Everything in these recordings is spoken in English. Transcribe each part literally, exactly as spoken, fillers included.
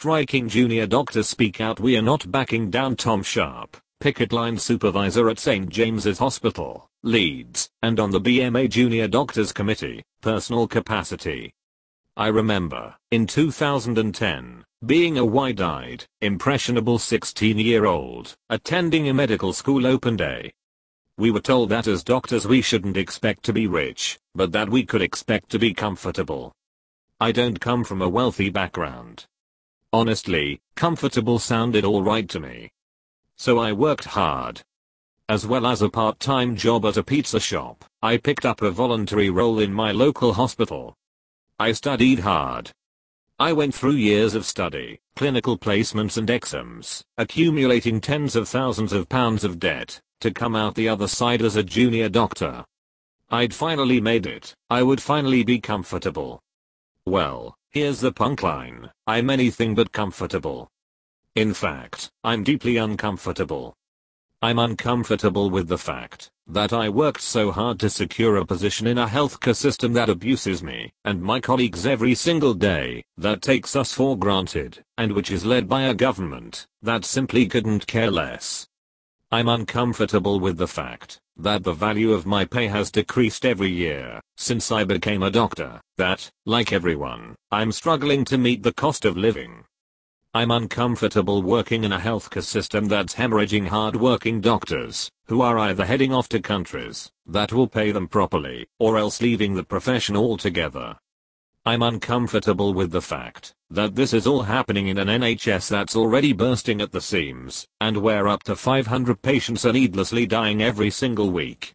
striking junior doctors speak out. We are not backing down. Tom Sharp, picket line supervisor at Saint James's Hospital, Leeds, and on the B M A Junior Doctors Committee, Personal Capacity. I remember, in two thousand ten, being a wide-eyed, impressionable sixteen-year-old, attending a medical school open day. We were told that as doctors we shouldn't expect to be rich, but that we could expect to be comfortable. I don't come from a wealthy background. Honestly, comfortable sounded alright to me. So I worked hard. As well as a part-time job at a pizza shop, I picked up a voluntary role in my local hospital. I studied hard. I went through years of study, clinical placements and exams, accumulating tens of thousands of pounds of debt, to come out the other side as a junior doctor. I'd finally made it. I would finally be comfortable. Well, here's the punchline. I'm anything but comfortable. In fact, I'm deeply uncomfortable. I'm uncomfortable with the fact that I worked so hard to secure a position in a healthcare system that abuses me and my colleagues every single day, that takes us for granted, and which is led by a government that simply couldn't care less. I'm uncomfortable with the fact that the value of my pay has decreased every year since I became a doctor, that, like everyone, I'm struggling to meet the cost of living. I'm uncomfortable working in a healthcare system that's hemorrhaging hard-working doctors, who are either heading off to countries that will pay them properly, or else leaving the profession altogether. I'm uncomfortable with the fact that this is all happening in an N H S that's already bursting at the seams, and where up to five hundred patients are needlessly dying every single week.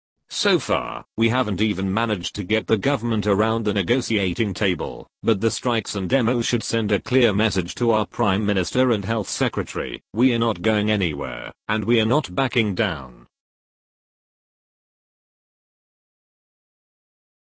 So far, we haven't even managed to get the government around the negotiating table, but the strikes and demos should send a clear message to our Prime Minister and Health Secretary: we are not going anywhere, and we are not backing down.